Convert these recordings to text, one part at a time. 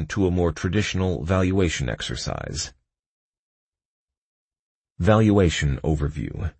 turn to a more traditional valuation exercise. Valuation overview.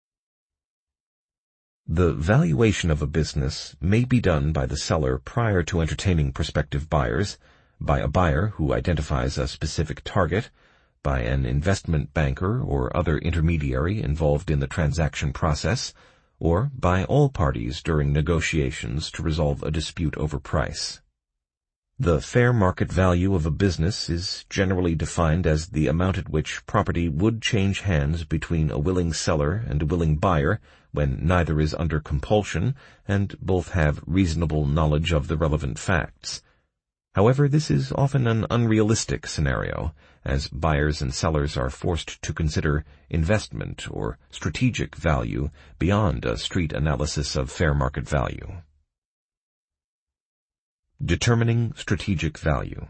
The valuation of a business may be done by the seller prior to entertaining prospective buyers, by a buyer who identifies a specific target, by an investment banker or other intermediary involved in the transaction process, or by all parties during negotiations to resolve a dispute over price. The fair market value of a business is generally defined as the amount at which property would change hands between a willing seller and a willing buyer when neither is under compulsion and both have reasonable knowledge of the relevant facts. However, this is often an unrealistic scenario, as buyers and sellers are forced to consider investment or strategic value beyond a street analysis of fair market value. Determining strategic value.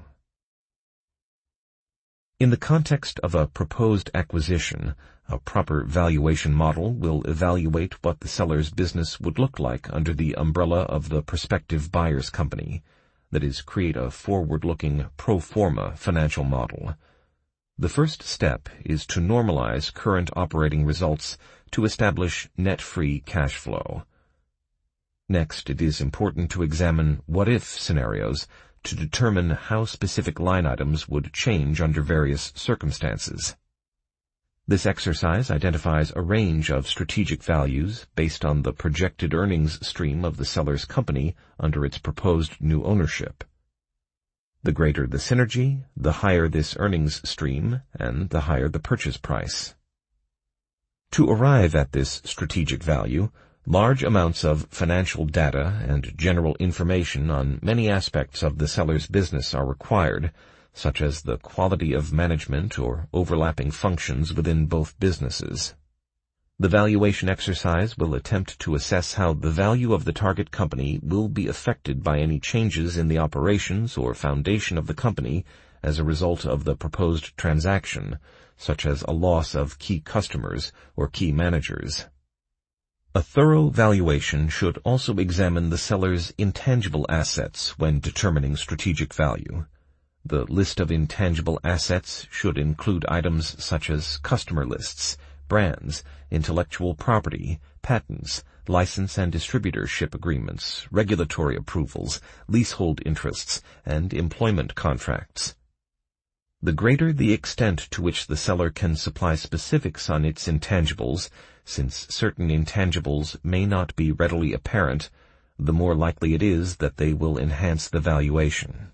In the context of a proposed acquisition, a proper valuation model will evaluate what the seller's business would look like under the umbrella of the prospective buyer's company, that is, create a forward-looking pro forma financial model. The first step is to normalize current operating results to establish net free cash flow. Next, it is important to examine what-if scenarios to determine how specific line items would change under various circumstances. This exercise identifies a range of strategic values based on the projected earnings stream of the seller's company under its proposed new ownership. The greater the synergy, the higher this earnings stream, and the higher the purchase price. To arrive at this strategic value, large amounts of financial data and general information on many aspects of the seller's business are required, such as the quality of management or overlapping functions within both businesses. The valuation exercise will attempt to assess how the value of the target company will be affected by any changes in the operations or foundation of the company as a result of the proposed transaction, such as a loss of key customers or key managers. A thorough valuation should also examine the seller's intangible assets when determining strategic value. The list of intangible assets should include items such as customer lists, brands, intellectual property, patents, license and distributorship agreements, regulatory approvals, leasehold interests, and employment contracts. The greater the extent to which the seller can supply specifics on its intangibles, since certain intangibles may not be readily apparent, the more likely it is that they will enhance the valuation.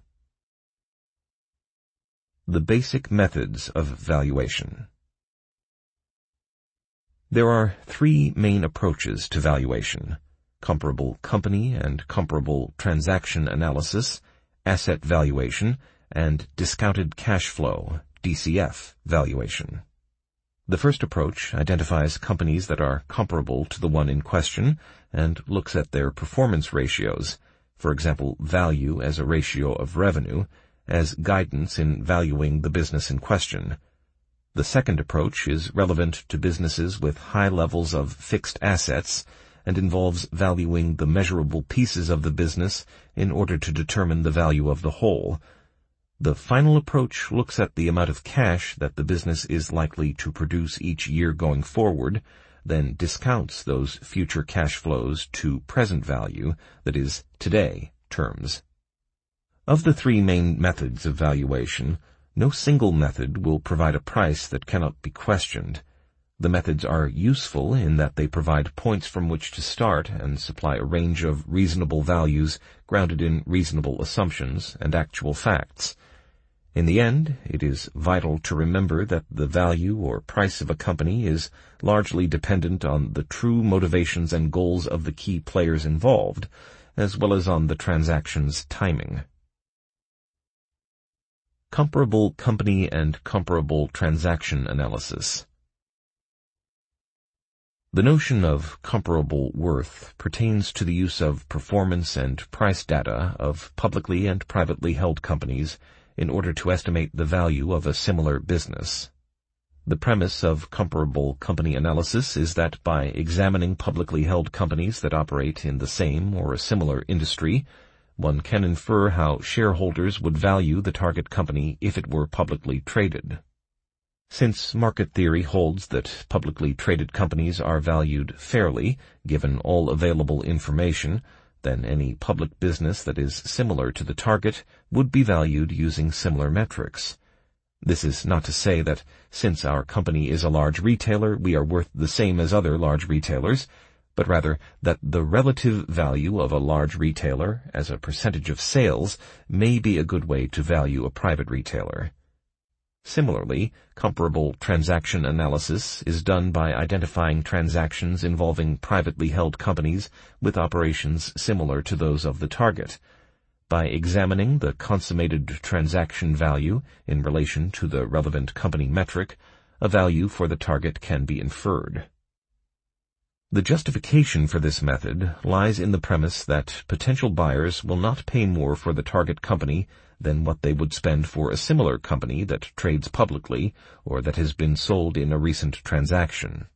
The basic methods of valuation. There are three main approaches to valuation: comparable company and comparable transaction analysis, asset valuation, and discounted cash flow, DCF, valuation. The first approach identifies companies that are comparable to the one in question and looks at their performance ratios, for example, value as a ratio of revenue, as guidance in valuing the business in question. The second approach is relevant to businesses with high levels of fixed assets and involves valuing the measurable pieces of the business in order to determine the value of the whole. The final approach looks at the amount of cash that the business is likely to produce each year going forward, then discounts those future cash flows to present value, that is, today, terms. Of the three main methods of valuation, no single method will provide a price that cannot be questioned. The methods are useful in that they provide points from which to start and supply a range of reasonable values grounded in reasonable assumptions and actual facts. In the end, it is vital to remember that the value or price of a company is largely dependent on the true motivations and goals of the key players involved, as well as on the transaction's timing. Comparable company and comparable transaction analysis. The notion of comparable worth pertains to the use of performance and price data of publicly and privately held companies in order to estimate the value of a similar business. The premise of comparable company analysis is that by examining publicly held companies that operate in the same or a similar industry, one can infer how shareholders would value the target company if it were publicly traded. Since market theory holds that publicly traded companies are valued fairly, given all available information, then any public business that is similar to the target would be valued using similar metrics. This is not to say that, since our company is a large retailer, we are worth the same as other large retailers, but rather that the relative value of a large retailer as a percentage of sales may be a good way to value a private retailer. Similarly, comparable transaction analysis is done by identifying transactions involving privately held companies with operations similar to those of the target. By examining the consummated transaction value in relation to the relevant company metric, a value for the target can be inferred. The justification for this method lies in the premise that potential buyers will not pay more for the target company than what they would spend for a similar company that trades publicly or that has been sold in a recent transaction.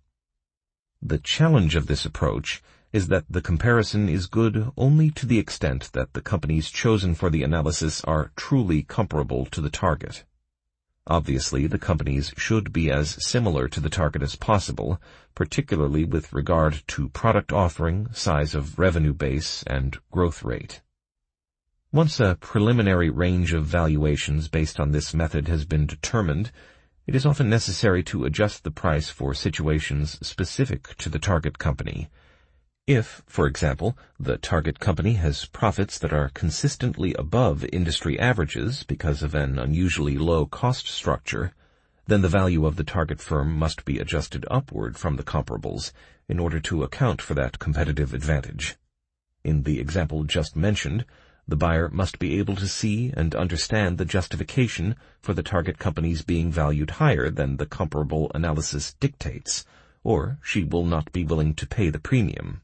The challenge of this approach is that the comparison is good only to the extent that the companies chosen for the analysis are truly comparable to the target. Obviously, the companies should be as similar to the target as possible, particularly with regard to product offering, size of revenue base, and growth rate. Once a preliminary range of valuations based on this method has been determined, it is often necessary to adjust the price for situations specific to the target company. If, for example, the target company has profits that are consistently above industry averages because of an unusually low cost structure, then the value of the target firm must be adjusted upward from the comparables in order to account for that competitive advantage. In the example just mentioned, the buyer must be able to see and understand the justification for the target companies being valued higher than the comparable analysis dictates, or she will not be willing to pay the premium.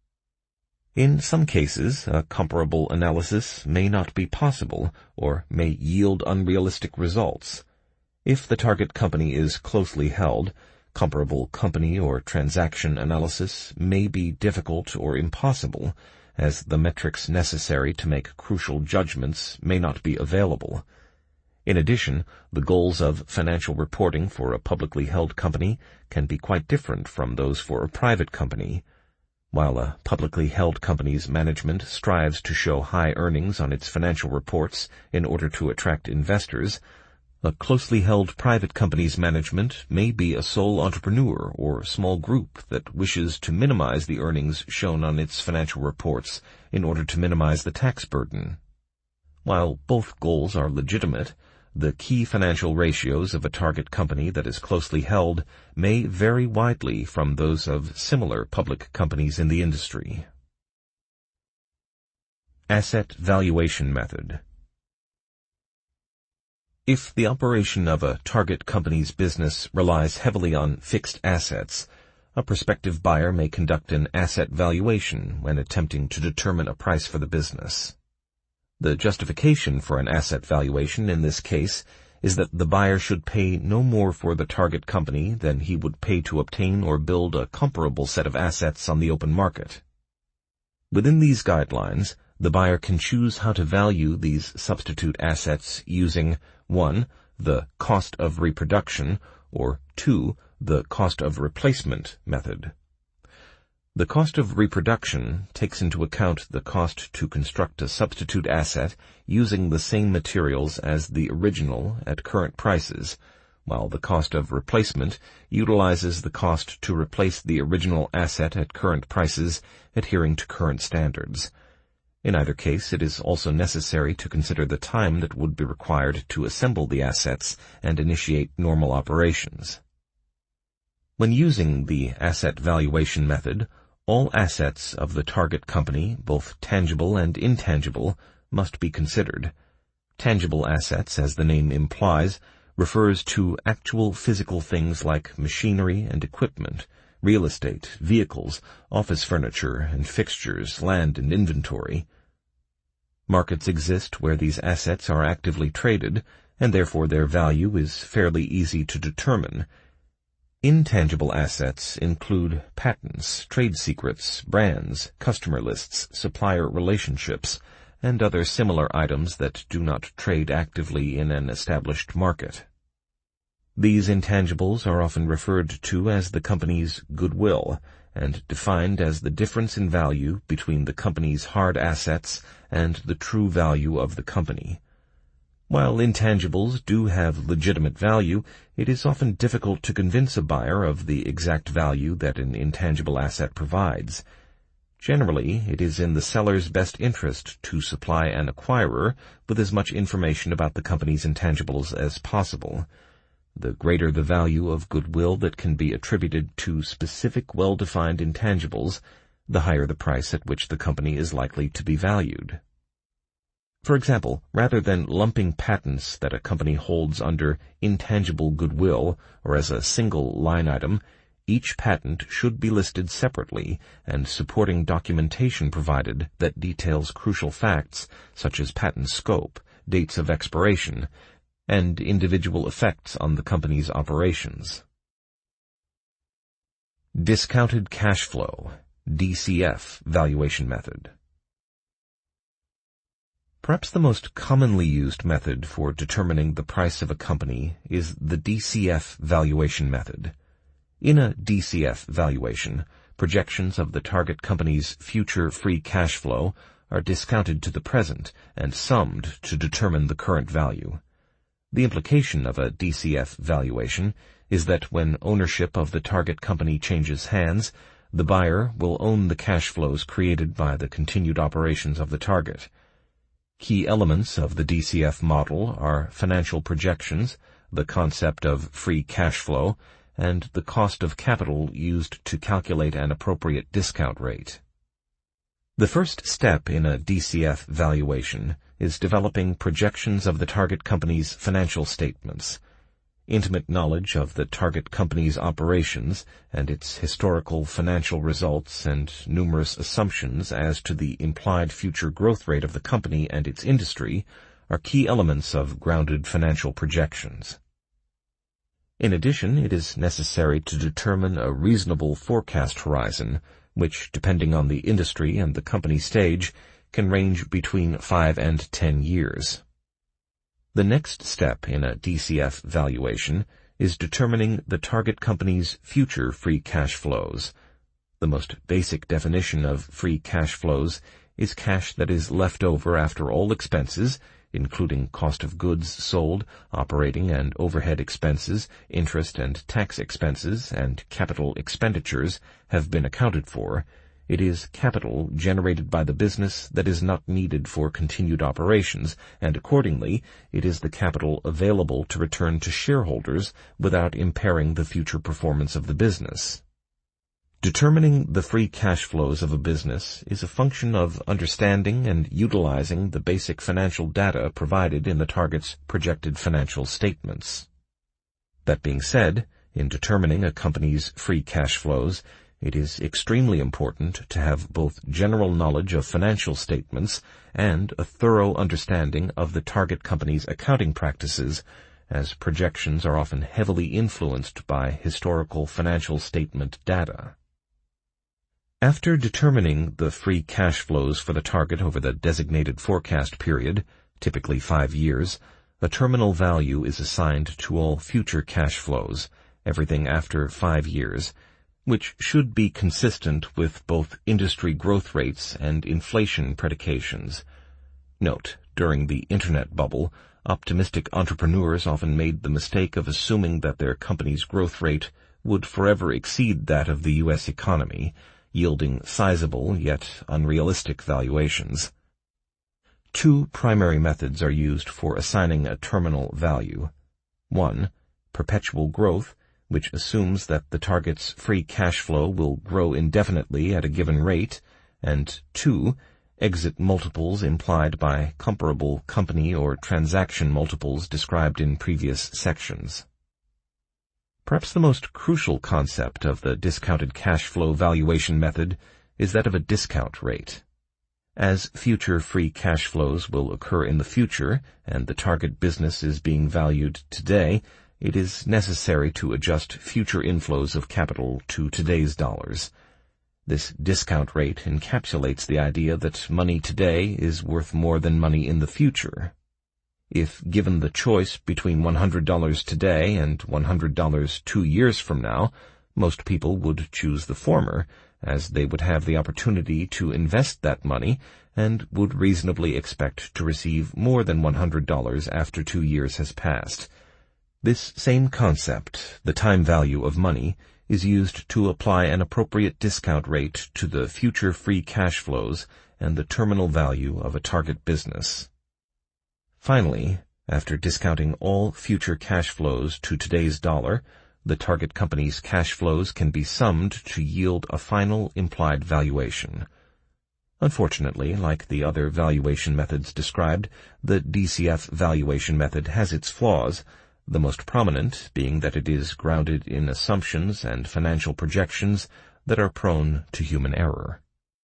In some cases, a comparable analysis may not be possible or may yield unrealistic results. If the target company is closely held, comparable company or transaction analysis may be difficult or impossible, as the metrics necessary to make crucial judgments may not be available. In addition, the goals of financial reporting for a publicly held company can be quite different from those for a private company. While a publicly held company's management strives to show high earnings on its financial reports in order to attract investors, a closely held private company's management may be a sole entrepreneur or small group that wishes to minimize the earnings shown on its financial reports in order to minimize the tax burden. While both goals are legitimate, the key financial ratios of a target company that is closely held may vary widely from those of similar public companies in the industry. Asset valuation method. If the operation of a target company's business relies heavily on fixed assets, a prospective buyer may conduct an asset valuation when attempting to determine a price for the business. The justification for an asset valuation in this case is that the buyer should pay no more for the target company than he would pay to obtain or build a comparable set of assets on the open market. Within these guidelines, the buyer can choose how to value these substitute assets using 1. The cost of reproduction, or 2. The cost of replacement method. The cost of reproduction takes into account the cost to construct a substitute asset using the same materials as the original at current prices, while the cost of replacement utilizes the cost to replace the original asset at current prices adhering to current standards. In either case, it is also necessary to consider the time that would be required to assemble the assets and initiate normal operations. When using the asset valuation method, all assets of the target company, both tangible and intangible, must be considered. Tangible assets, as the name implies, refers to actual physical things like machinery and equipment, real estate, vehicles, office furniture and fixtures, land and inventory. Markets exist where these assets are actively traded, and therefore their value is fairly easy to determine. Intangible assets include patents, trade secrets, brands, customer lists, supplier relationships, and other similar items that do not trade actively in an established market. These intangibles are often referred to as the company's goodwill, and defined as the difference in value between the company's hard assets and the true value of the company. While intangibles do have legitimate value, it is often difficult to convince a buyer of the exact value that an intangible asset provides. Generally, it is in the seller's best interest to supply an acquirer with as much information about the company's intangibles as possible. The greater the value of goodwill that can be attributed to specific well-defined intangibles, the higher the price at which the company is likely to be valued. For example, rather than lumping patents that a company holds under intangible goodwill or as a single line item, each patent should be listed separately and supporting documentation provided that details crucial facts such as patent scope, dates of expiration, and individual effects on the company's operations. Discounted cash flow, DCF valuation method. Perhaps the most commonly used method for determining the price of a company is the DCF valuation method. In a DCF valuation, projections of the target company's future free cash flow are discounted to the present and summed to determine the current value. The implication of a DCF valuation is that when ownership of the target company changes hands, the buyer will own the cash flows created by the continued operations of the target. Key elements of the DCF model are financial projections, the concept of free cash flow, and the cost of capital used to calculate an appropriate discount rate. The first step in a DCF valuation is developing projections of the target company's financial statements. Intimate knowledge of the target company's operations and its historical financial results and numerous assumptions as to the implied future growth rate of the company and its industry are key elements of grounded financial projections. In addition, it is necessary to determine a reasonable forecast horizon, which, depending on the industry and the company stage, can range between 5 and 10 years. The next step in a DCF valuation is determining the target company's future free cash flows. The most basic definition of free cash flows is cash that is left over after all expenses, including cost of goods sold, operating and overhead expenses, interest and tax expenses, and capital expenditures, have been accounted for. It is capital generated by the business that is not needed for continued operations, and accordingly, it is the capital available to return to shareholders without impairing the future performance of the business. Determining the free cash flows of a business is a function of understanding and utilizing the basic financial data provided in the target's projected financial statements. That being said, in determining a company's free cash flows, it is extremely important to have both general knowledge of financial statements and a thorough understanding of the target company's accounting practices, as projections are often heavily influenced by historical financial statement data. After determining the free cash flows for the target over the designated forecast period, typically 5 years, a terminal value is assigned to all future cash flows, everything after 5 years, which should be consistent with both industry growth rates and inflation predications. Note, during the Internet bubble, optimistic entrepreneurs often made the mistake of assuming that their company's growth rate would forever exceed that of the U.S. economy, yielding sizable yet unrealistic valuations. 2 primary methods are used for assigning a terminal value. 1. Perpetual growth, which assumes that the target's free cash flow will grow indefinitely at a given rate, and 2. Exit multiples implied by comparable company or transaction multiples described in previous sections. Perhaps the most crucial concept of the discounted cash flow valuation method is that of a discount rate. As future free cash flows will occur in the future, and the target business is being valued today, it is necessary to adjust future inflows of capital to today's dollars. This discount rate encapsulates the idea that money today is worth more than money in the future. If given the choice between $100 today and $100 2 years from now, most people would choose the former, as they would have the opportunity to invest that money and would reasonably expect to receive more than $100 after 2 years has passed. This same concept, the time value of money, is used to apply an appropriate discount rate to the future free cash flows and the terminal value of a target business. Finally, after discounting all future cash flows to today's dollar, the target company's cash flows can be summed to yield a final implied valuation. Unfortunately, like the other valuation methods described, the DCF valuation method has its flaws, the most prominent being that it is grounded in assumptions and financial projections that are prone to human error.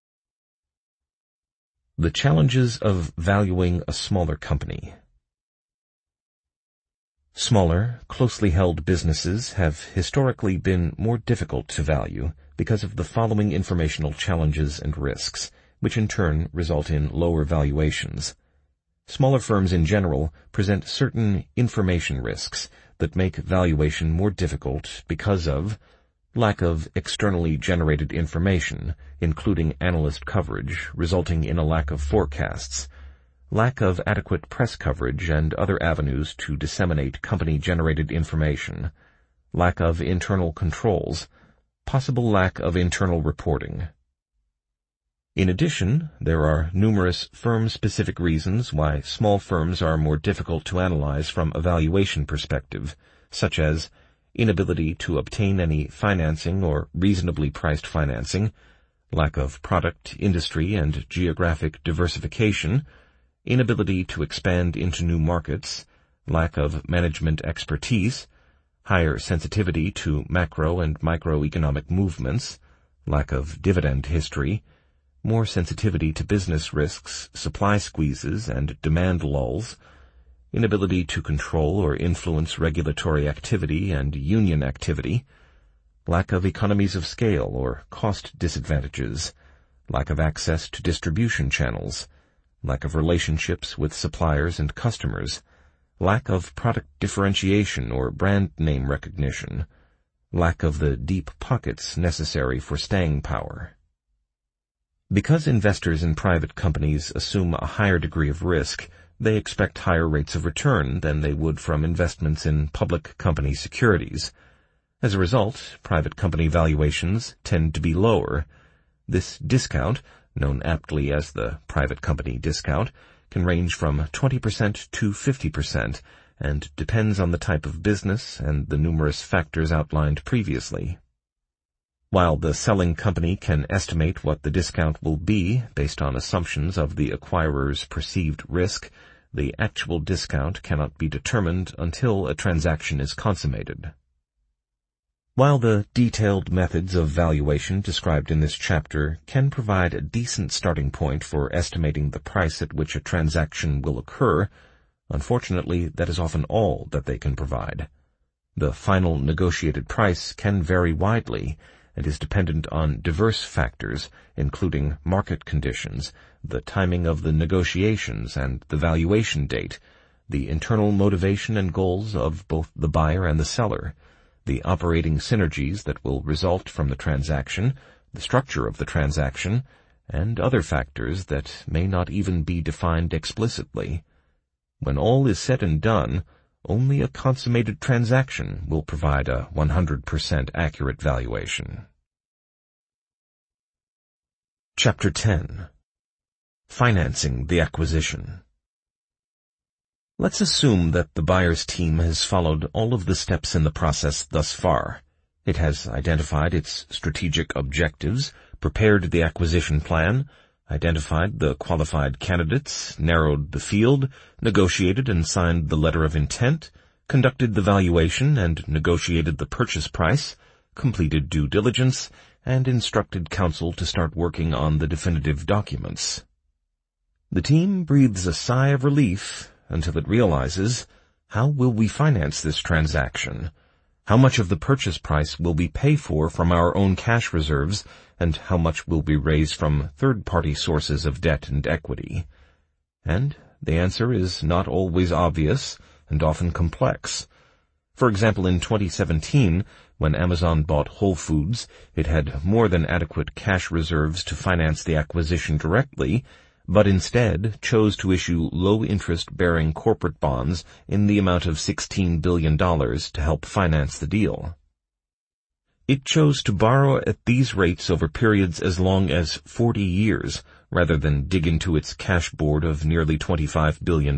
The challenges of valuing a smaller company. Smaller, closely held businesses have historically been more difficult to value because of the following informational challenges and risks, which in turn result in lower valuations. Smaller firms in general present certain information risks that make valuation more difficult because of lack of externally generated information, including analyst coverage, resulting in a lack of forecasts, lack of adequate press coverage and other avenues to disseminate company-generated information, lack of internal controls, possible lack of internal reporting. In addition, there are numerous firm-specific reasons why small firms are more difficult to analyze from a valuation perspective, such as inability to obtain any financing or reasonably priced financing, lack of product, industry, and geographic diversification, inability to expand into new markets, lack of management expertise, higher sensitivity to macro and microeconomic movements, lack of dividend history, more sensitivity to business risks, supply squeezes, and demand lulls, inability to control or influence regulatory activity and union activity, lack of economies of scale or cost disadvantages, lack of access to distribution channels, lack of relationships with suppliers and customers, lack of product differentiation or brand name recognition, lack of the deep pockets necessary for staying power. Because investors in private companies assume a higher degree of risk, they expect higher rates of return than they would from investments in public company securities. As a result, private company valuations tend to be lower. This discount, known aptly as the private company discount, can range from 20% to 50% and depends on the type of business and the numerous factors outlined previously. While the selling company can estimate what the discount will be based on assumptions of the acquirer's perceived risk, the actual discount cannot be determined until a transaction is consummated. While the detailed methods of valuation described in this chapter can provide a decent starting point for estimating the price at which a transaction will occur, unfortunately that is often all that they can provide. The final negotiated price can vary widely, and is dependent on diverse factors, including market conditions, the timing of the negotiations and the valuation date, the internal motivation and goals of both the buyer and the seller, the operating synergies that will result from the transaction, the structure of the transaction, and other factors that may not even be defined explicitly. When all is said and done, only a consummated transaction will provide a 100% accurate valuation. Chapter 10. Financing the acquisition. Let's assume that the buyer's team has followed all of the steps in the process thus far. It has identified its strategic objectives, prepared the acquisition plan, identified the qualified candidates, narrowed the field, negotiated and signed the letter of intent, conducted the valuation and negotiated the purchase price, completed due diligence, and instructed counsel to start working on the definitive documents. The team breathes a sigh of relief until it realizes, how will we finance this transaction? How much of the purchase price will we pay for from our own cash reserves, and how much will be raised from third-party sources of debt and equity? And the answer is not always obvious and often complex. For example, in 2017, when Amazon bought Whole Foods, it had more than adequate cash reserves to finance the acquisition directly, but instead chose to issue low-interest-bearing corporate bonds in the amount of $16 billion to help finance the deal. It chose to borrow at these rates over periods as long as 40 years, rather than dig into its cash board of nearly $25 billion.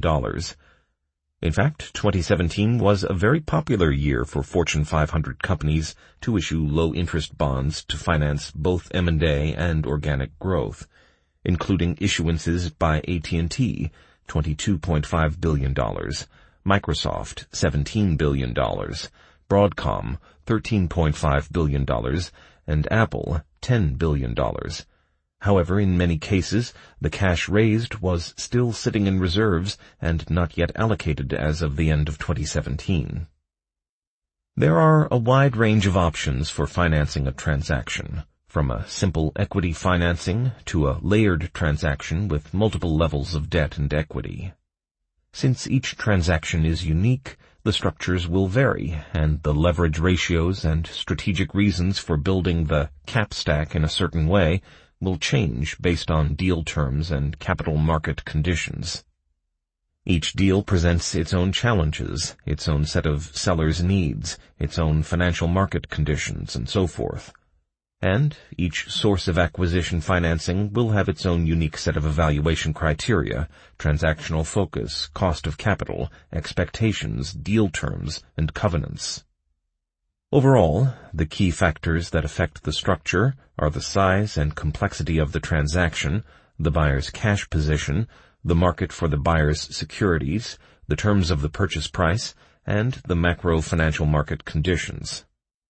In fact, 2017 was a very popular year for Fortune 500 companies to issue low-interest bonds to finance both M&A and organic growth, including issuances by AT&T, $22.5 billion, Microsoft, $17 billion, Broadcom, $13.5 billion, and Apple, $10 billion. However, in many cases, the cash raised was still sitting in reserves and not yet allocated as of the end of 2017. There are a wide range of options for financing a transaction, from a simple equity financing to a layered transaction with multiple levels of debt and equity. Since each transaction is unique, the structures will vary, and the leverage ratios and strategic reasons for building the cap stack in a certain way will change based on deal terms and capital market conditions. Each deal presents its own challenges, its own set of sellers' needs, its own financial market conditions, and so forth. And each source of acquisition financing will have its own unique set of evaluation criteria, transactional focus, cost of capital, expectations, deal terms, and covenants. Overall, the key factors that affect the structure are the size and complexity of the transaction, the buyer's cash position, the market for the buyer's securities, the terms of the purchase price, and the macro-financial market conditions.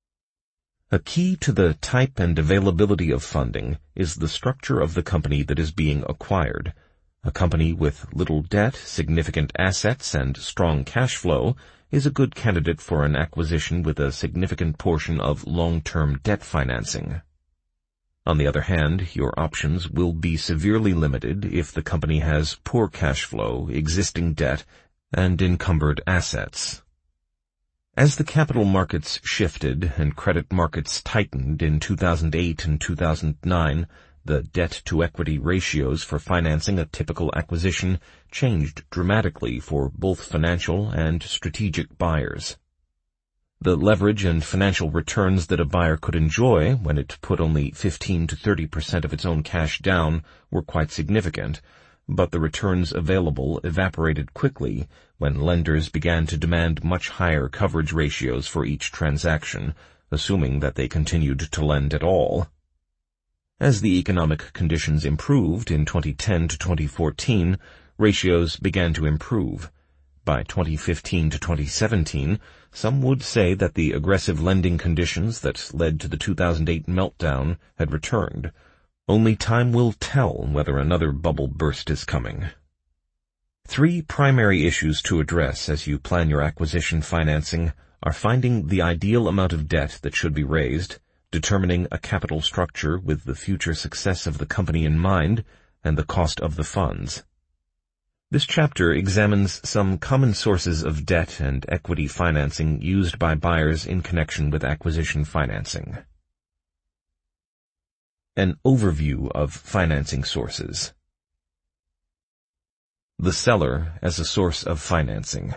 A key to the type and availability of funding is the structure of the company that is being acquired. A company with little debt, significant assets, and strong cash flow is a good candidate for an acquisition with a significant portion of long-term debt financing. On the other hand, your options will be severely limited if the company has poor cash flow, existing debt, and encumbered assets. As the capital markets shifted and credit markets tightened in 2008 and 2009, the debt-to-equity ratios for financing a typical acquisition changed dramatically for both financial and strategic buyers. The leverage and financial returns that a buyer could enjoy when it put only 15 to 30% of its own cash down were quite significant, but the returns available evaporated quickly when lenders began to demand much higher coverage ratios for each transaction, assuming that they continued to lend at all. As the economic conditions improved in 2010 to 2014, ratios began to improve. By 2015 to 2017, some would say that the aggressive lending conditions that led to the 2008 meltdown had returned. Only time will tell whether another bubble burst is coming. 3 primary issues to address as you plan your acquisition financing are finding the ideal amount of debt that should be raised, determining a capital structure with the future success of the company in mind, and the cost of the funds. This chapter examines some common sources of debt and equity financing used by buyers in connection with acquisition financing. An overview of financing sources. The seller as a source of financing.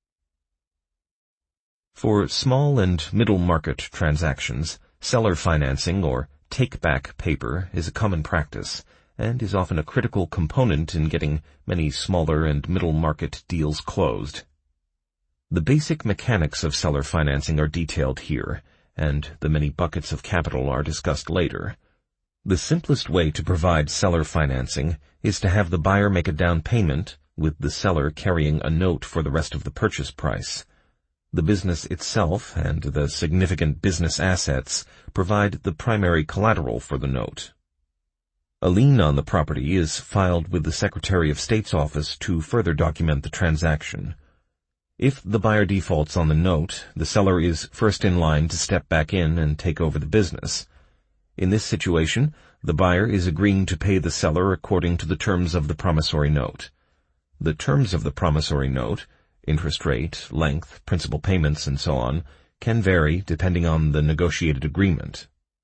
For small and middle market transactions, seller financing or take-back paper is a common practice and is often a critical component in getting many smaller and middle market deals closed. The basic mechanics of seller financing are detailed here, and the many buckets of capital are discussed later. The simplest way to provide seller financing is to have the buyer make a down payment, with the seller carrying a note for the rest of the purchase price. The business itself and the significant business assets provide the primary collateral for the note. A lien on the property is filed with the Secretary of State's office to further document the transaction. If the buyer defaults on the note, the seller is first in line to step back in and take over the business. In this situation, the buyer is agreeing to pay the seller according to the terms of the promissory note. The terms of the promissory note, interest rate, length, principal payments, and so on, can vary depending on the negotiated agreement.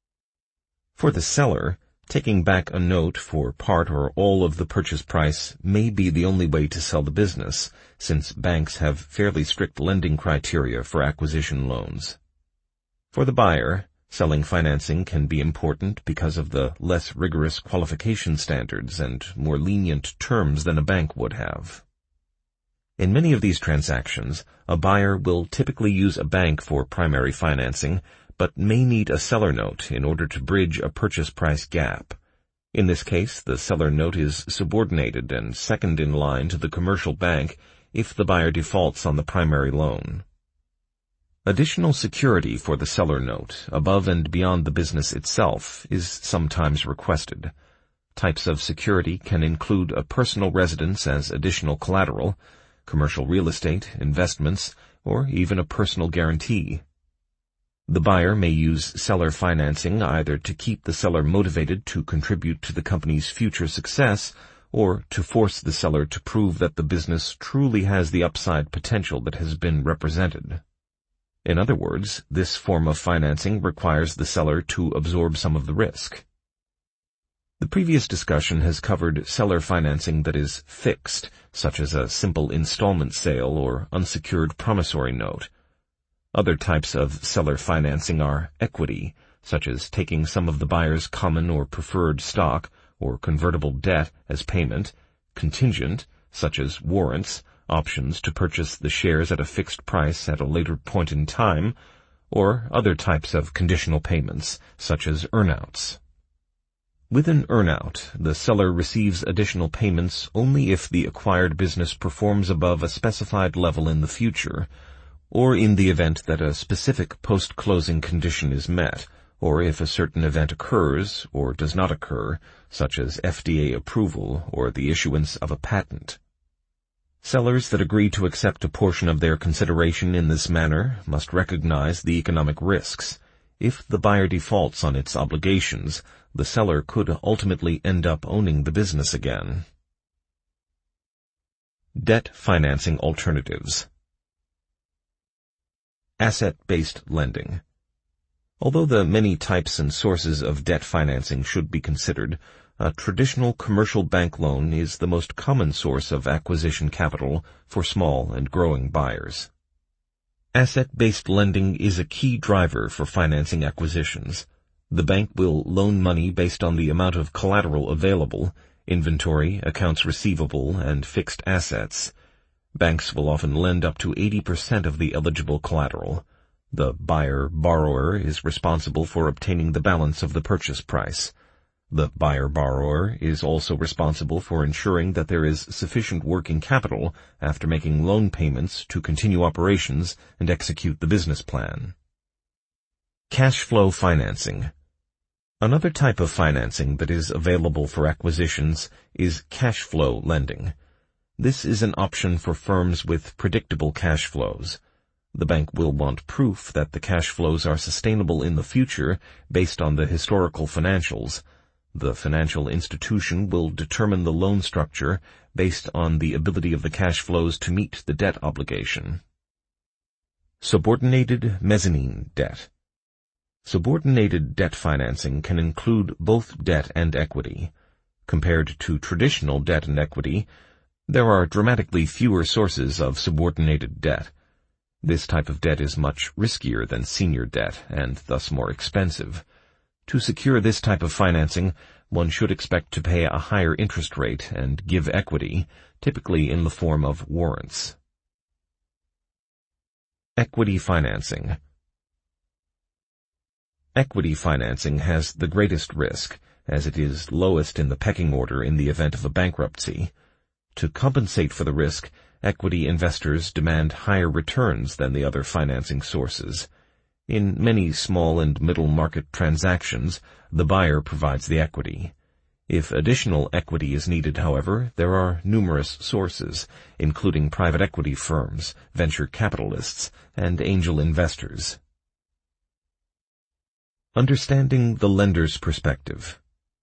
For the seller, taking back a note for part or all of the purchase price may be the only way to sell the business, since banks have fairly strict lending criteria for acquisition loans. For the buyer, selling financing can be important because of the less rigorous qualification standards and more lenient terms than a bank would have. In many of these transactions, a buyer will typically use a bank for primary financing, but may need a seller note in order to bridge a purchase price gap. In this case, the seller note is subordinated and second in line to the commercial bank if the buyer defaults on the primary loan. Additional security for the seller note, above and beyond the business itself, is sometimes requested. Types of security can include a personal residence as additional collateral, commercial real estate, investments, or even a personal guarantee. The buyer may use seller financing either to keep the seller motivated to contribute to the company's future success or to force the seller to prove that the business truly has the upside potential that has been represented. In other words, this form of financing requires the seller to absorb some of the risk. The previous discussion has covered seller financing that is fixed, such as a simple installment sale or unsecured promissory note. Other types of seller financing are equity, such as taking some of the buyer's common or preferred stock or convertible debt as payment, contingent, such as warrants, options to purchase the shares at a fixed price at a later point in time, or other types of conditional payments, such as earnouts. With an earnout, the seller receives additional payments only if the acquired business performs above a specified level in the future, or in the event that a specific post-closing condition is met, or if a certain event occurs or does not occur, such as FDA approval or the issuance of a patent. Sellers that agree to accept a portion of their consideration in this manner must recognize the economic risks. If the buyer defaults on its obligations, the seller could ultimately end up owning the business again. Debt financing alternatives. Asset-based lending. Although the many types and sources of debt financing should be considered, a traditional commercial bank loan is the most common source of acquisition capital for small and growing buyers. Asset-based lending is a key driver for financing acquisitions. The bank will loan money based on the amount of collateral available, inventory, accounts receivable, and fixed assets. Banks will often lend up to 80% of the eligible collateral. The buyer-borrower is responsible for obtaining the balance of the purchase price. The buyer-borrower is also responsible for ensuring that there is sufficient working capital after making loan payments to continue operations and execute the business plan. Cash flow financing. Another type of financing that is available for acquisitions is cash flow lending. This is an option for firms with predictable cash flows. The bank will want proof that the cash flows are sustainable in the future based on the historical financials. The financial institution will determine the loan structure based on the ability of the cash flows to meet the debt obligation. Subordinated mezzanine debt. Subordinated debt financing can include both debt and equity. Compared to traditional debt and equity, there are dramatically fewer sources of subordinated debt. This type of debt is much riskier than senior debt and thus more expensive. To secure this type of financing, one should expect to pay a higher interest rate and give equity, typically in the form of warrants. Equity financing. Equity financing has the greatest risk, as it is lowest in the pecking order in the event of a bankruptcy. To compensate for the risk, equity investors demand higher returns than the other financing sources. In many small and middle market transactions, the buyer provides the equity. If additional equity is needed, however, there are numerous sources, including private equity firms, venture capitalists, and angel investors. Understanding the lender's perspective.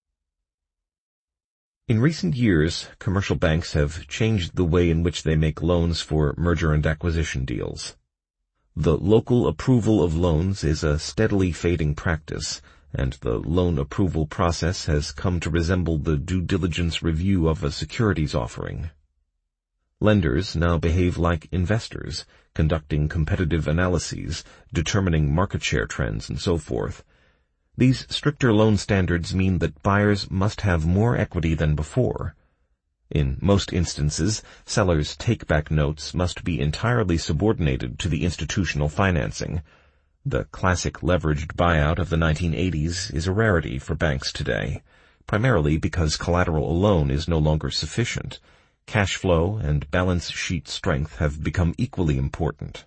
In recent years, commercial banks have changed the way in which they make loans for merger and acquisition deals. The local approval of loans is a steadily fading practice, and the loan approval process has come to resemble the due diligence review of a securities offering. Lenders now behave like investors, conducting competitive analyses, determining market share trends, and so forth. These stricter loan standards mean that buyers must have more equity than before. In most instances, sellers' take-back notes must be entirely subordinated to the institutional financing. The classic leveraged buyout of the 1980s is a rarity for banks today, primarily because collateral alone is no longer sufficient. Cash flow and balance sheet strength have become equally important.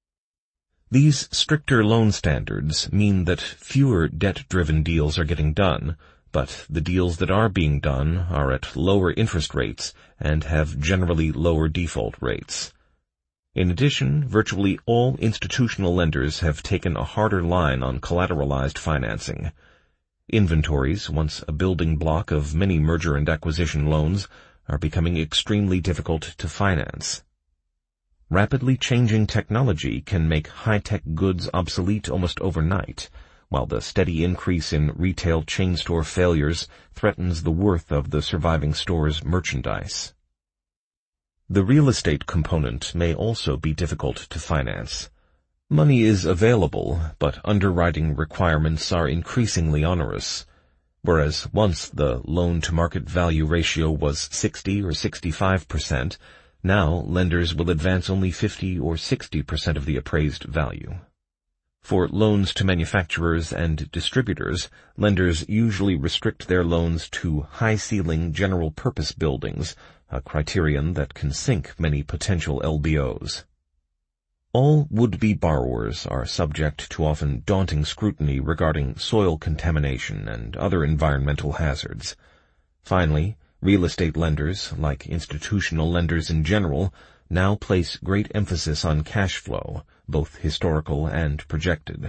These stricter loan standards mean that fewer debt-driven deals are getting done, but the deals that are being done are at lower interest rates and have generally lower default rates. In addition, virtually all institutional lenders have taken a harder line on collateralized financing. Inventories, once a building block of many merger and acquisition loans, are becoming extremely difficult to finance. Rapidly changing technology can make high-tech goods obsolete almost overnight, while the steady increase in retail chain store failures threatens the worth of the surviving store's merchandise. The real estate component may also be difficult to finance. Money is available, but underwriting requirements are increasingly onerous. Whereas once the loan-to-market value ratio was 60 or 65%, now lenders will advance only 50 or 60% of the appraised value. For loans to manufacturers and distributors, lenders usually restrict their loans to high-ceiling general-purpose buildings, a criterion that can sink many potential LBOs. All would-be borrowers are subject to often daunting scrutiny regarding soil contamination and other environmental hazards. Finally, real estate lenders, like institutional lenders in general, now place great emphasis on cash flow, both historical and projected.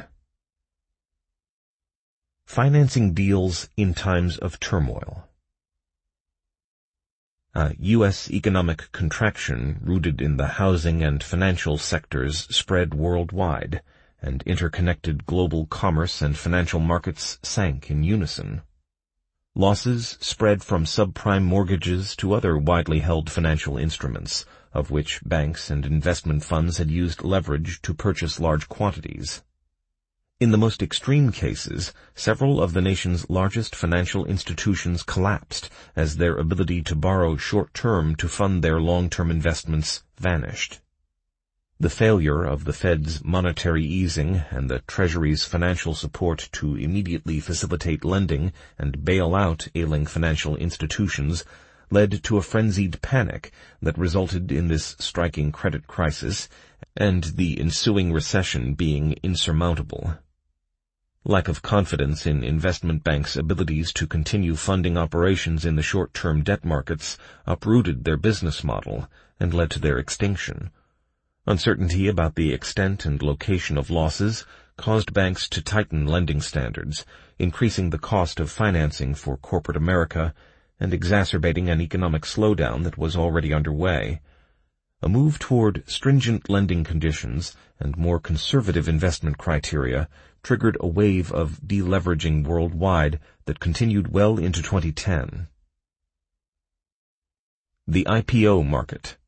Financing deals in times of turmoil. A U.S. economic contraction rooted in the housing and financial sectors spread worldwide, and interconnected global commerce and financial markets sank in unison. Losses spread from subprime mortgages to other widely held financial instruments, of which banks and investment funds had used leverage to purchase large quantities. In the most extreme cases, several of the nation's largest financial institutions collapsed as their ability to borrow short-term to fund their long-term investments vanished. The failure of the Fed's monetary easing and the Treasury's financial support to immediately facilitate lending and bail out ailing financial institutions led to a frenzied panic that resulted in this striking credit crisis and the ensuing recession being insurmountable. Lack of confidence in investment banks' abilities to continue funding operations in the short-term debt markets uprooted their business model and led to their extinction. Uncertainty about the extent and location of losses caused banks to tighten lending standards, increasing the cost of financing for corporate America and exacerbating an economic slowdown that was already underway. A move toward stringent lending conditions and more conservative investment criteria triggered a wave of deleveraging worldwide that continued well into 2010. The IPO market.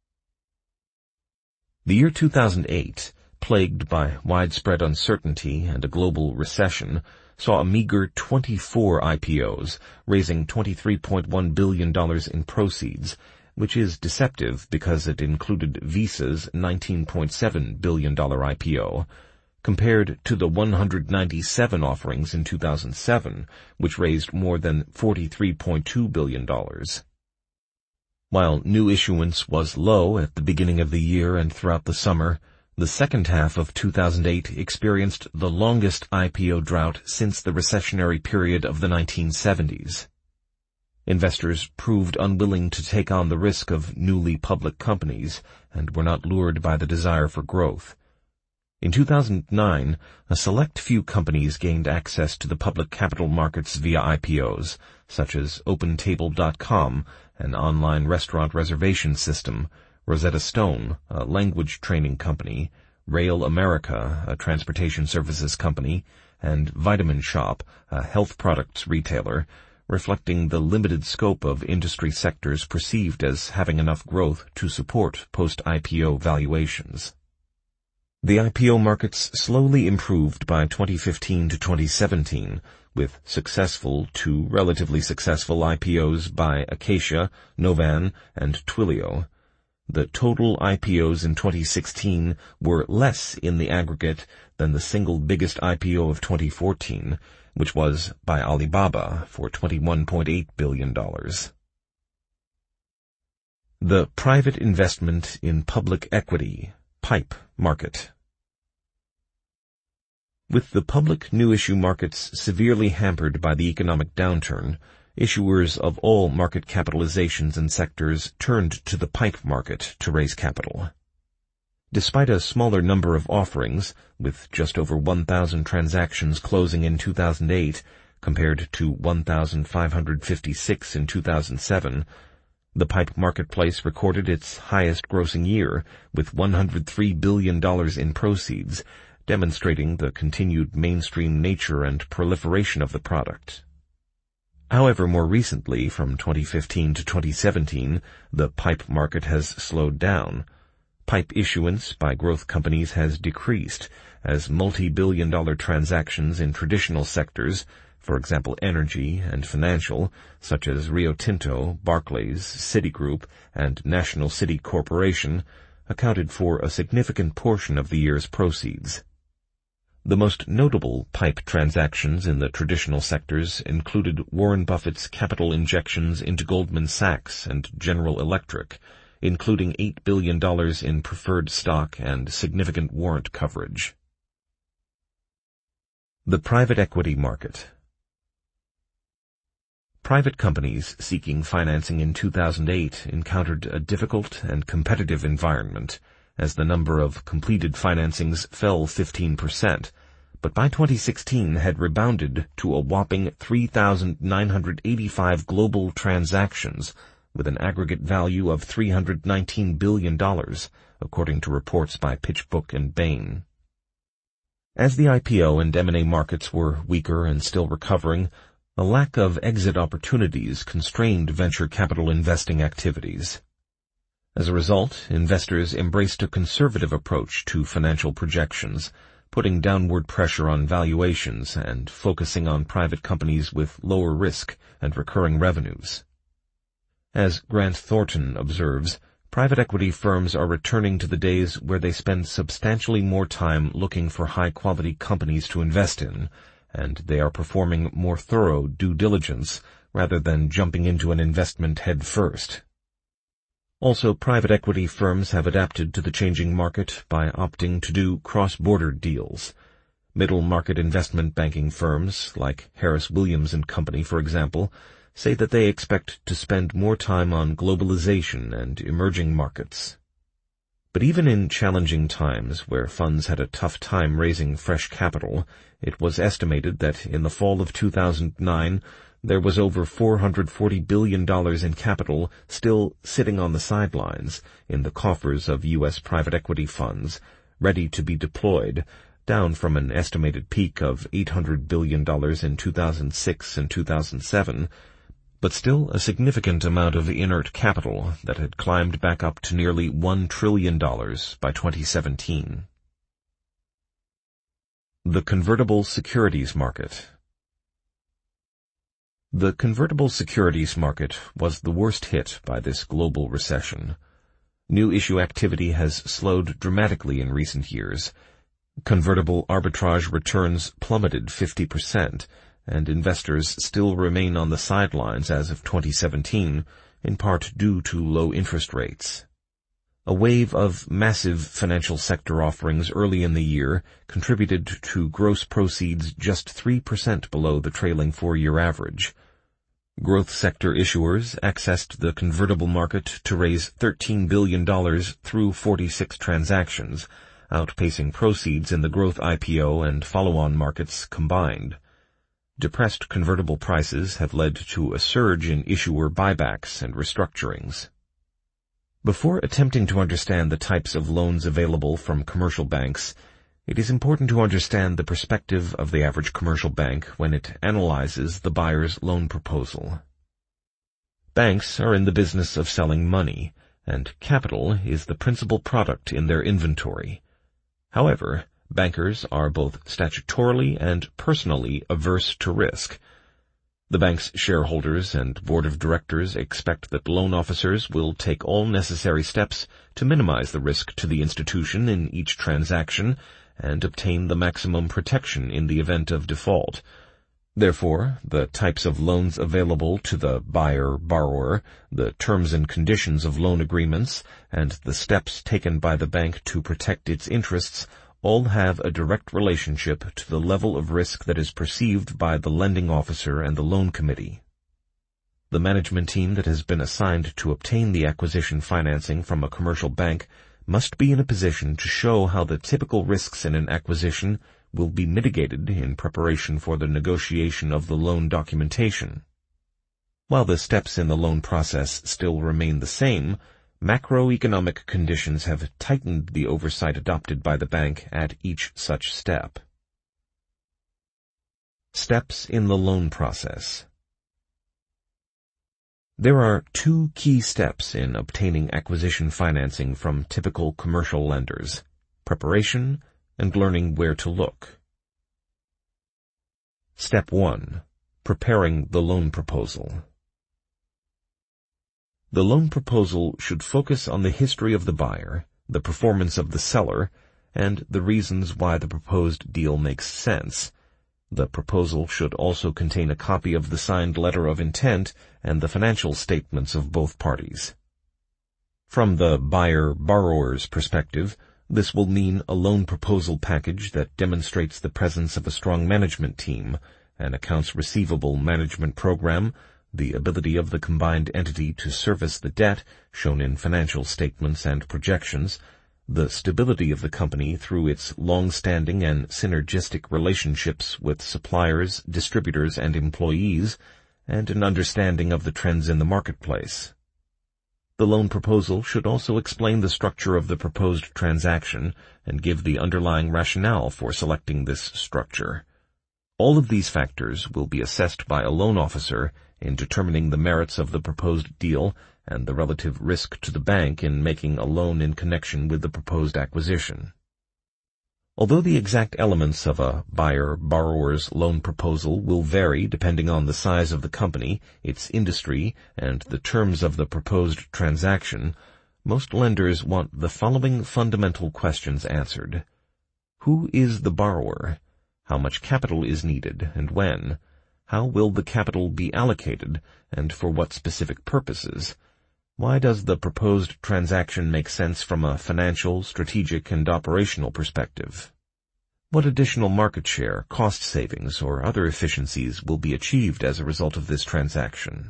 The year 2008, plagued by widespread uncertainty and a global recession, saw a meager 24 IPOs, raising $23.1 billion in proceeds, which is deceptive because it included Visa's $19.7 billion IPO, compared to the 197 offerings in 2007, which raised more than $43.2 billion. While new issuance was low at the beginning of the year and throughout the summer, the second half of 2008 experienced the longest IPO drought since the recessionary period of the 1970s. Investors proved unwilling to take on the risk of newly public companies and were not lured by the desire for growth. In 2009, a select few companies gained access to the public capital markets via IPOs, such as OpenTable.com, an online restaurant reservation system, Rosetta Stone, a language training company, Rail America, a transportation services company, and Vitamin Shoppe, a health products retailer, reflecting the limited scope of industry sectors perceived as having enough growth to support post-IPO valuations. The IPO markets slowly improved by 2015 to 2017, with successful to relatively successful IPOs by Acacia, Novan, and Twilio. The total IPOs in 2016 were less in the aggregate than the single biggest IPO of 2014, which was by Alibaba for $21.8 billion. The Private Investment in Public Equity, PIPE market. With the public new-issue markets severely hampered by the economic downturn, issuers of all market capitalizations and sectors turned to the PIPE market to raise capital. Despite a smaller number of offerings, with just over 1,000 transactions closing in 2008 compared to 1,556 in 2007, the PIPE marketplace recorded its highest grossing year, with $103 billion in proceeds, demonstrating the continued mainstream nature and proliferation of the product. However, more recently, from 2015 to 2017, the PIPE market has slowed down. PIPE issuance by growth companies has decreased, as multi-billion-dollar transactions in traditional sectors, for example energy and financial, such as Rio Tinto, Barclays, Citigroup, and National City Corporation, accounted for a significant portion of the year's proceeds. The most notable PIPE transactions in the traditional sectors included Warren Buffett's capital injections into Goldman Sachs and General Electric, including $8 billion in preferred stock and significant warrant coverage. The private equity market. Private companies seeking financing in 2008 encountered a difficult and competitive environment, as the number of completed financings fell 15%, but by 2016 had rebounded to a whopping 3,985 global transactions, with an aggregate value of $319 billion, according to reports by PitchBook and Bain. As the IPO and M&A markets were weaker and still recovering, a lack of exit opportunities constrained venture capital investing activities. As a result, investors embraced a conservative approach to financial projections, putting downward pressure on valuations and focusing on private companies with lower risk and recurring revenues. As Grant Thornton observes, private equity firms are returning to the days where they spend substantially more time looking for high-quality companies to invest in, and they are performing more thorough due diligence rather than jumping into an investment head first. Also, private equity firms have adapted to the changing market by opting to do cross-border deals. Middle-market investment banking firms, like Harris Williams and Company, for example, say that they expect to spend more time on globalization and emerging markets. But even in challenging times where funds had a tough time raising fresh capital, it was estimated that in the fall of 2009, there was over $440 billion in capital still sitting on the sidelines in the coffers of U.S. private equity funds, ready to be deployed, down from an estimated peak of $800 billion in 2006 and 2007, but still a significant amount of inert capital that had climbed back up to nearly $1 trillion by 2017. The convertible securities market. The convertible securities market was the worst hit by this global recession. New issue activity has slowed dramatically in recent years. Convertible arbitrage returns plummeted 50%, and investors still remain on the sidelines as of 2017, in part due to low interest rates. A wave of massive financial sector offerings early in the year contributed to gross proceeds just 3% below the trailing 4-year average. Growth sector issuers accessed the convertible market to raise $13 billion through 46 transactions, outpacing proceeds in the growth IPO and follow-on markets combined. Depressed convertible prices have led to a surge in issuer buybacks and restructurings. Before attempting to understand the types of loans available from commercial banks, it is important to understand the perspective of the average commercial bank when it analyzes the buyer's loan proposal. Banks are in the business of selling money, and capital is the principal product in their inventory. However, bankers are both statutorily and personally averse to risk. The bank's shareholders and board of directors expect that loan officers will take all necessary steps to minimize the risk to the institution in each transaction and obtain the maximum protection in the event of default. Therefore, the types of loans available to the buyer-borrower, the terms and conditions of loan agreements, and the steps taken by the bank to protect its interests all have a direct relationship to the level of risk that is perceived by the lending officer and the loan committee. The management team that has been assigned to obtain the acquisition financing from a commercial bank must be in a position to show how the typical risks in an acquisition will be mitigated in preparation for the negotiation of the loan documentation. While the steps in the loan process still remain the same, macroeconomic conditions have tightened the oversight adopted by the bank at each such step. Steps in the loan process. There are two key steps in obtaining acquisition financing from typical commercial lenders: preparation and learning where to look. Step 1. Preparing the loan proposal. The loan proposal should focus on the history of the buyer, the performance of the seller, and the reasons why the proposed deal makes sense. The proposal should also contain a copy of the signed letter of intent and the financial statements of both parties. From the buyer-borrower's perspective, this will mean a loan proposal package that demonstrates the presence of a strong management team, an accounts receivable management program, the ability of the combined entity to service the debt shown in financial statements and projections, the stability of the company through its long-standing and synergistic relationships with suppliers, distributors, and employees, and an understanding of the trends in the marketplace. The loan proposal should also explain the structure of the proposed transaction and give the underlying rationale for selecting this structure. All of these factors will be assessed by a loan officer in determining the merits of the proposed deal and the relative risk to the bank in making a loan in connection with the proposed acquisition. Although the exact elements of a buyer-borrower's loan proposal will vary depending on the size of the company, its industry, and the terms of the proposed transaction, most lenders want the following fundamental questions answered. Who is the borrower? How much capital is needed, and when? How will the capital be allocated, and for what specific purposes? Why does the proposed transaction make sense from a financial, strategic, and operational perspective? What additional market share, cost savings, or other efficiencies will be achieved as a result of this transaction?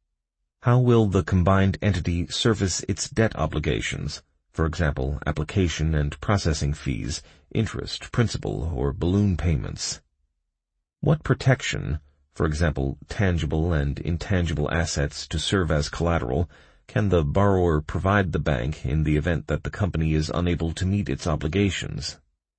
How will the combined entity service its debt obligations, for example, application and processing fees, interest, principal, or balloon payments? What protection, for example, tangible and intangible assets to serve as collateral, can the borrower provide the bank in the event that the company is unable to meet its obligations?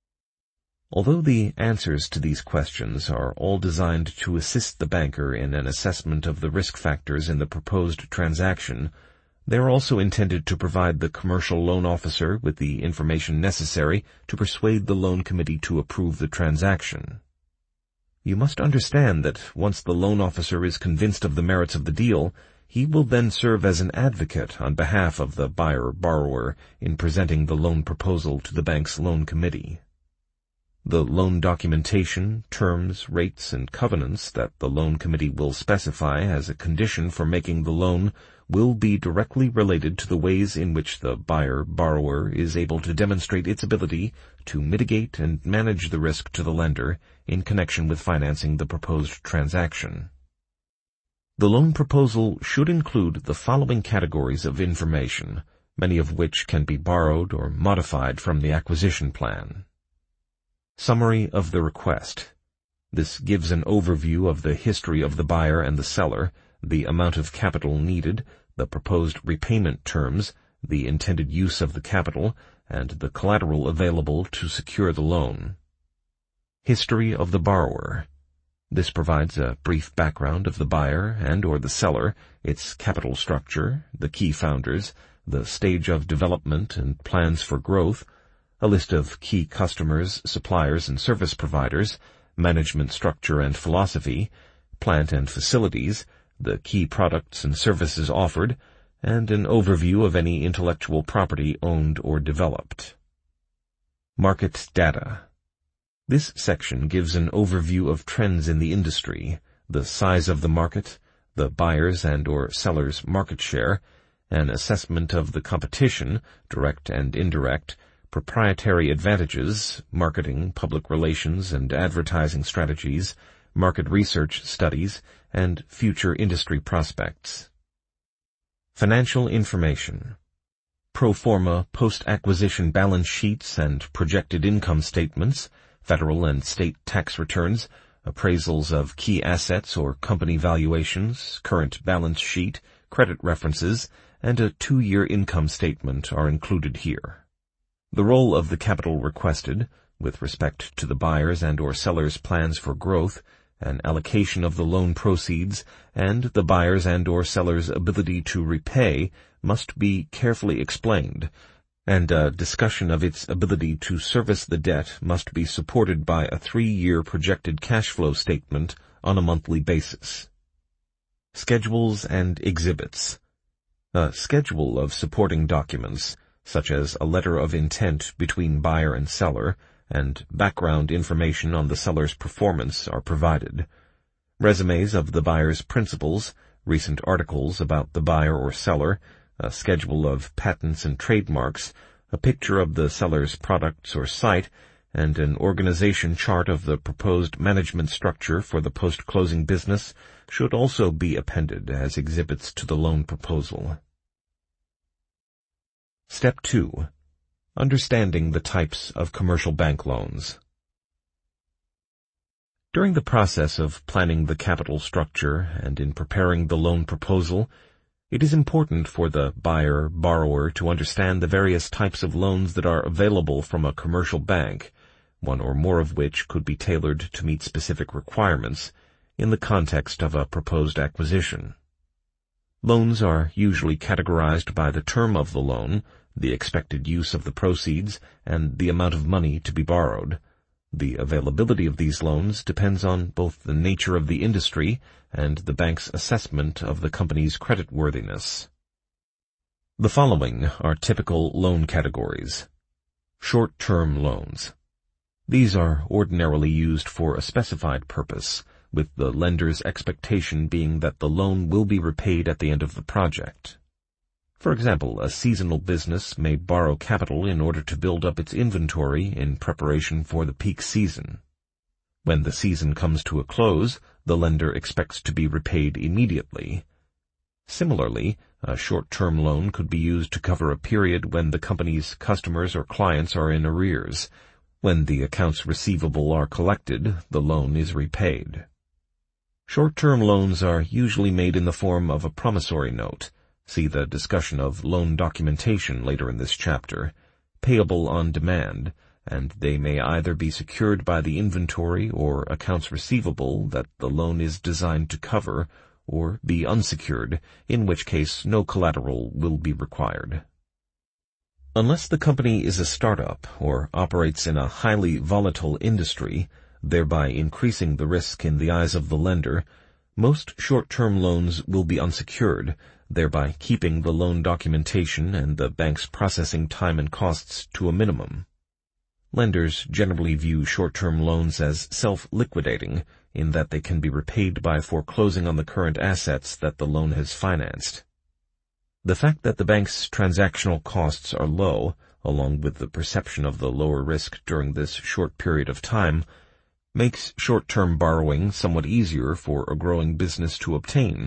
Although the answers to these questions are all designed to assist the banker in an assessment of the risk factors in the proposed transaction, they are also intended to provide the commercial loan officer with the information necessary to persuade the loan committee to approve the transaction. You must understand that once the loan officer is convinced of the merits of the deal, he will then serve as an advocate on behalf of the buyer-borrower in presenting the loan proposal to the bank's loan committee. The loan documentation, terms, rates, and covenants that the loan committee will specify as a condition for making the loan will be directly related to the ways in which the buyer-borrower is able to demonstrate its ability to mitigate and manage the risk to the lender in connection with financing the proposed transaction. The loan proposal should include the following categories of information, many of which can be borrowed or modified from the acquisition plan. Summary of the request. This gives an overview of the history of the buyer and the seller, the amount of capital needed, the proposed repayment terms, the intended use of the capital, and the collateral available to secure the loan. History of the borrower. This provides a brief background of the buyer and/or the seller, its capital structure, the key founders, the stage of development and plans for growth, a list of key customers, suppliers, and service providers, management structure and philosophy, plant and facilities, the key products and services offered, and an overview of any intellectual property owned or developed. Market data. This section gives an overview of trends in the industry, the size of the market, the buyers and/or sellers' market share, an assessment of the competition, direct and indirect, proprietary advantages, marketing, public relations, and advertising strategies, market research studies, and future industry prospects. Financial information. Pro forma post-acquisition balance sheets and projected income statements, federal and state tax returns, appraisals of key assets or company valuations, current balance sheet, credit references, and a 2-year income statement are included here. The role of the capital requested, with respect to the buyers and/or sellers' plans for growth, an allocation of the loan proceeds, and the buyer's and/or seller's ability to repay must be carefully explained, and a discussion of its ability to service the debt must be supported by a 3-year projected cash flow statement on a monthly basis. Schedules and exhibits. A schedule of supporting documents, such as a letter of intent between buyer and seller, and background information on the seller's performance are provided. Resumes of the buyer's principals, recent articles about the buyer or seller, a schedule of patents and trademarks, a picture of the seller's products or site, and an organization chart of the proposed management structure for the post-closing business should also be appended as exhibits to the loan proposal. Step 2. Understanding the types of commercial bank loans. During the process of planning the capital structure and in preparing the loan proposal, it is important for the buyer-borrower to understand the various types of loans that are available from a commercial bank, one or more of which could be tailored to meet specific requirements in the context of a proposed acquisition. Loans are usually categorized by the term of the loan, the expected use of the proceeds, and the amount of money to be borrowed. The availability of these loans depends on both the nature of the industry and the bank's assessment of the company's creditworthiness. The following are typical loan categories. Short-term loans. These are ordinarily used for a specified purpose, with the lender's expectation being that the loan will be repaid at the end of the project. For example, a seasonal business may borrow capital in order to build up its inventory in preparation for the peak season. When the season comes to a close, the lender expects to be repaid immediately. Similarly, a short-term loan could be used to cover a period when the company's customers or clients are in arrears. When the accounts receivable are collected, the loan is repaid. Short-term loans are usually made in the form of a promissory note. See the discussion of loan documentation later in this chapter, payable on demand, and they may either be secured by the inventory or accounts receivable that the loan is designed to cover, or be unsecured, in which case no collateral will be required. Unless the company is a startup or operates in a highly volatile industry, thereby increasing the risk in the eyes of the lender, most short-term loans will be unsecured, thereby keeping the loan documentation and the bank's processing time and costs to a minimum. Lenders generally view short-term loans as self-liquidating, in that they can be repaid by foreclosing on the current assets that the loan has financed. The fact that the bank's transactional costs are low, along with the perception of the lower risk during this short period of time, makes short-term borrowing somewhat easier for a growing business to obtain,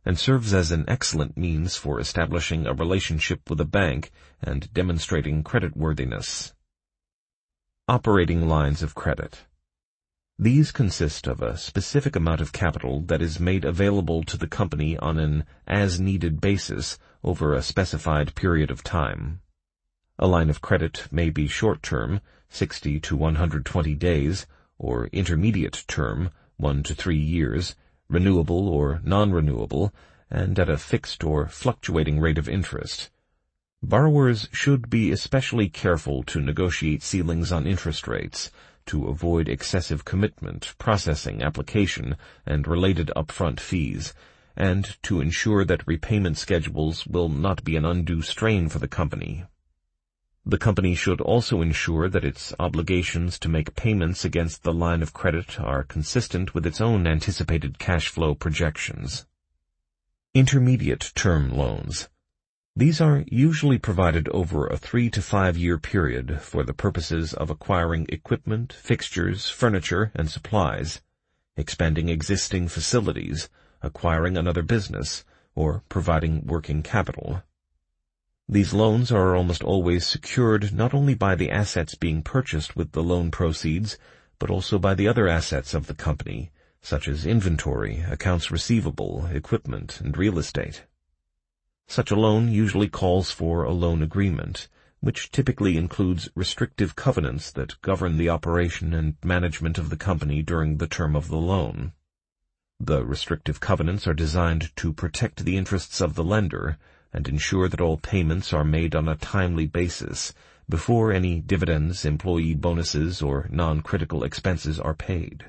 and serves as an excellent means for establishing a relationship with a bank and demonstrating creditworthiness. Operating lines of credit. These consist of a specific amount of capital that is made available to the company on an as-needed basis over a specified period of time. A line of credit may be short-term, 60 to 120 days, or intermediate term, 1 to 3 years, renewable or non-renewable, and at a fixed or fluctuating rate of interest. Borrowers should be especially careful to negotiate ceilings on interest rates, to avoid excessive commitment, processing, application, and related upfront fees, and to ensure that repayment schedules will not be an undue strain for the company. The company should also ensure that its obligations to make payments against the line of credit are consistent with its own anticipated cash flow projections. Intermediate term loans. These are usually provided over a 3 to 5 year period for the purposes of acquiring equipment, fixtures, furniture, and supplies, expanding existing facilities, acquiring another business, or providing working capital. These loans are almost always secured not only by the assets being purchased with the loan proceeds, but also by the other assets of the company, such as inventory, accounts receivable, equipment, and real estate. Such a loan usually calls for a loan agreement, which typically includes restrictive covenants that govern the operation and management of the company during the term of the loan. The restrictive covenants are designed to protect the interests of the lender and ensure that all payments are made on a timely basis before any dividends, employee bonuses, or non-critical expenses are paid.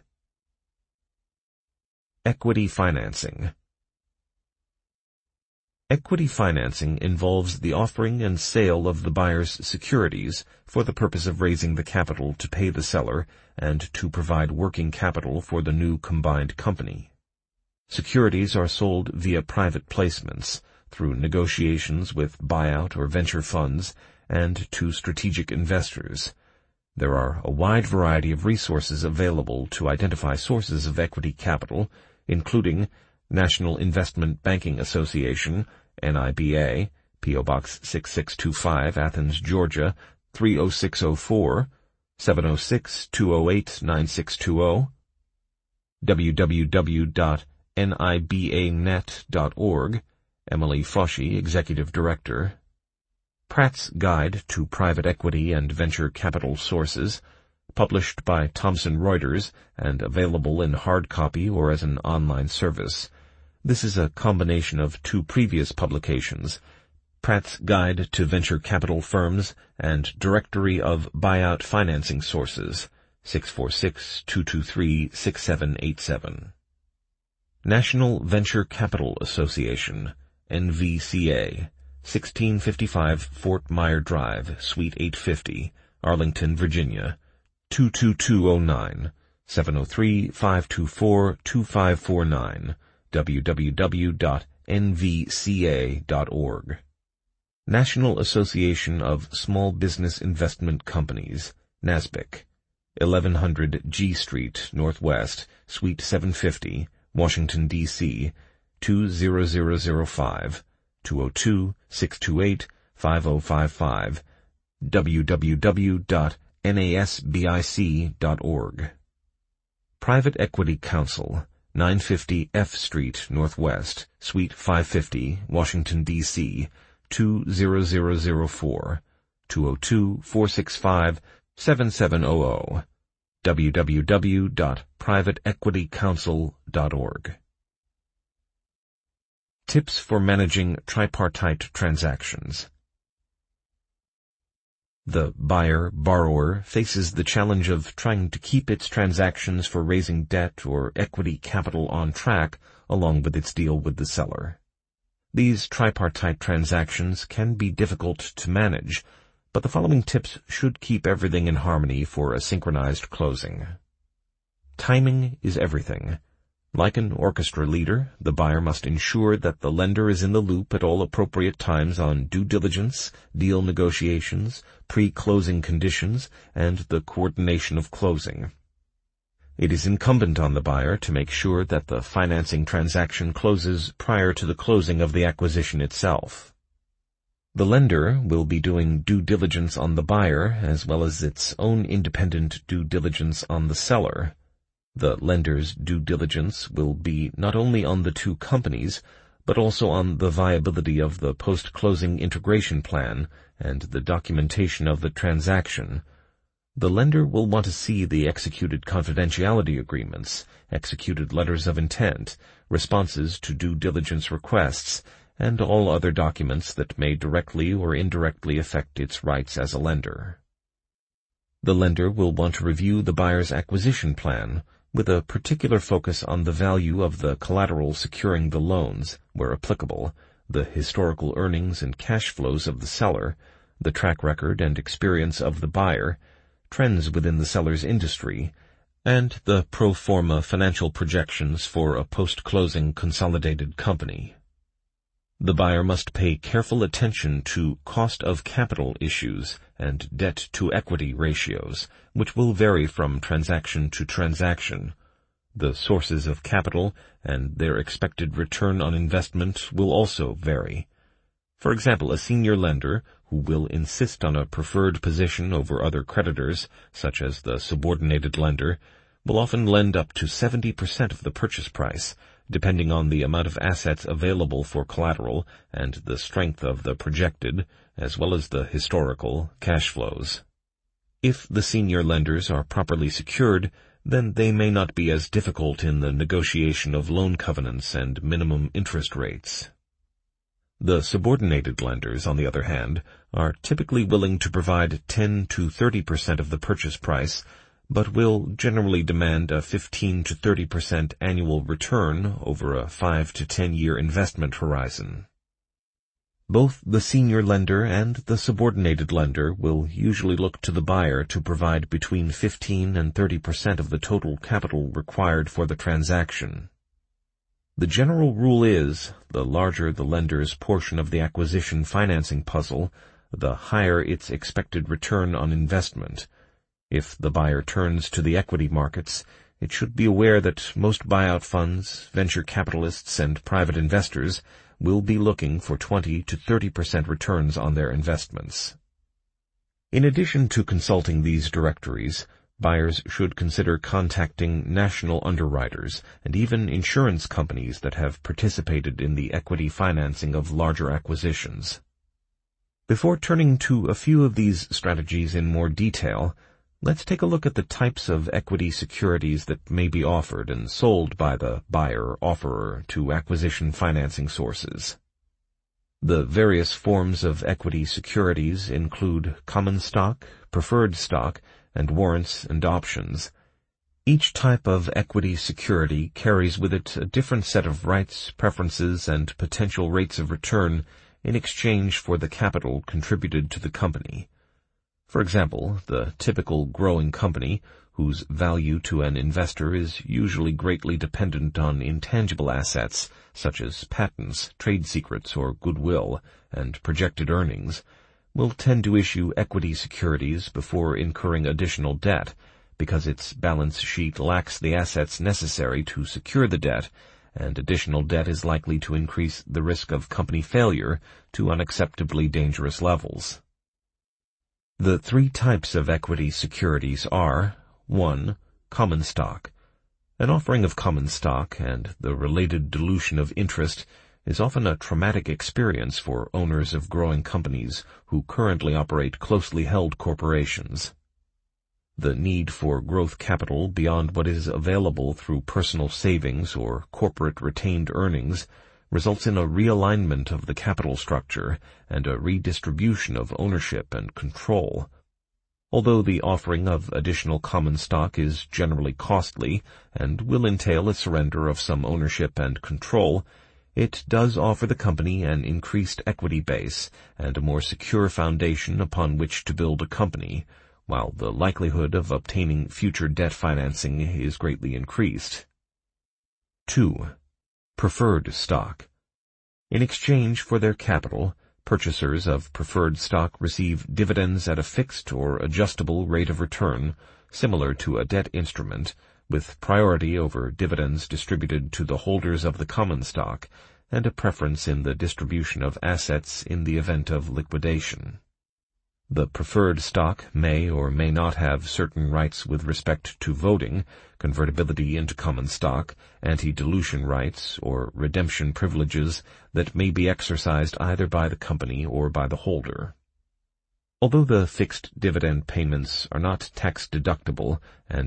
Equity financing. Equity financing involves the offering and sale of the buyer's securities for the purpose of raising the capital to pay the seller and to provide working capital for the new combined company. Securities are sold via private placements, through negotiations with buyout or venture funds, and to strategic investors. There are a wide variety of resources available to identify sources of equity capital, including National Investment Banking Association, NIBA, P.O. Box 6625, Athens, Georgia, 30604, 706-208-9620, www.nibanet.org, Emily Fauci, Executive Director. Pratt's Guide to Private Equity and Venture Capital Sources, published by Thomson Reuters and available in hard copy or as an online service. This is a combination of 2 previous publications, Pratt's Guide to Venture Capital Firms and Directory of Buyout Financing Sources, 646-223-6787. National Venture Capital Association, NVCA, 1655 Fort Myer Drive, Suite 850, Arlington, Virginia, 22209, 703-524-2549, www.nvca.org. National Association of Small Business Investment Companies, NASBIC, 1100 G Street, Northwest, Suite 750, Washington, D.C., 20005, 202-628-5055, www.nasbic.org. Private Equity Council, 950 F Street, Northwest, Suite 550, Washington, D.C., 20004, 202-465-7700, www.privateequitycouncil.org. Tips for managing tripartite transactions. The buyer-borrower faces the challenge of trying to keep its transactions for raising debt or equity capital on track along with its deal with the seller. These tripartite transactions can be difficult to manage, but the following tips should keep everything in harmony for a synchronized closing. Timing is everything. Like an orchestra leader, the buyer must ensure that the lender is in the loop at all appropriate times on due diligence, deal negotiations, pre-closing conditions, and the coordination of closing. It is incumbent on the buyer to make sure that the financing transaction closes prior to the closing of the acquisition itself. The lender will be doing due diligence on the buyer as well as its own independent due diligence on the seller. The lender's due diligence will be not only on the two companies, but also on the viability of the post-closing integration plan and the documentation of the transaction. The lender will want to see the executed confidentiality agreements, executed letters of intent, responses to due diligence requests, and all other documents that may directly or indirectly affect its rights as a lender. The lender will want to review the buyer's acquisition plan, with a particular focus on the value of the collateral securing the loans, where applicable, the historical earnings and cash flows of the seller, the track record and experience of the buyer, trends within the seller's industry, and the pro forma financial projections for a post-closing consolidated company. The buyer must pay careful attention to cost of capital issues and debt-to-equity ratios, which will vary from transaction to transaction. The sources of capital and their expected return on investment will also vary. For example, a senior lender who will insist on a preferred position over other creditors, such as the subordinated lender, will often lend up to 70% of the purchase price, depending on the amount of assets available for collateral and the strength of the projected, as well as the historical, cash flows. If the senior lenders are properly secured, then they may not be as difficult in the negotiation of loan covenants and minimum interest rates. The subordinated lenders, on the other hand, are typically willing to provide 10 to 30% of the purchase price, but will generally demand a 15 to 30% annual return over a 5 to 10-year investment horizon. Both the senior lender and the subordinated lender will usually look to the buyer to provide between 15 and 30% of the total capital required for the transaction. The general rule is, the larger the lender's portion of the acquisition financing puzzle, the higher its expected return on investment. If the buyer turns to the equity markets, it should be aware that most buyout funds, venture capitalists, and private investors will be looking for 20 to 30% returns on their investments. In addition to consulting these directories, buyers should consider contacting national underwriters and even insurance companies that have participated in the equity financing of larger acquisitions. Before turning to a few of these strategies in more detail, let's take a look at the types of equity securities that may be offered and sold by the buyer-offerer to acquisition financing sources. The various forms of equity securities include common stock, preferred stock, and warrants and options. Each type of equity security carries with it a different set of rights, preferences, and potential rates of return in exchange for the capital contributed to the company. For example, the typical growing company, whose value to an investor is usually greatly dependent on intangible assets such as patents, trade secrets, or goodwill, and projected earnings, will tend to issue equity securities before incurring additional debt, because its balance sheet lacks the assets necessary to secure the debt, and additional debt is likely to increase the risk of company failure to unacceptably dangerous levels. The three types of equity securities are: 1. Common stock. An offering of common stock and the related dilution of interest is often a traumatic experience for owners of growing companies who currently operate closely held corporations. The need for growth capital beyond what is available through personal savings or corporate retained earnings results in a realignment of the capital structure and a redistribution of ownership and control. Although the offering of additional common stock is generally costly and will entail a surrender of some ownership and control, it does offer the company an increased equity base and a more secure foundation upon which to build a company, while the likelihood of obtaining future debt financing is greatly increased. 2. Preferred stock. In exchange for their capital, purchasers of preferred stock receive dividends at a fixed or adjustable rate of return, similar to a debt instrument, with priority over dividends distributed to the holders of the common stock, and a preference in the distribution of assets in the event of liquidation. The preferred stock may or may not have certain rights with respect to voting, convertibility into common stock, anti-dilution rights, or redemption privileges that may be exercised either by the company or by the holder. Although the fixed dividend payments are not tax-deductible and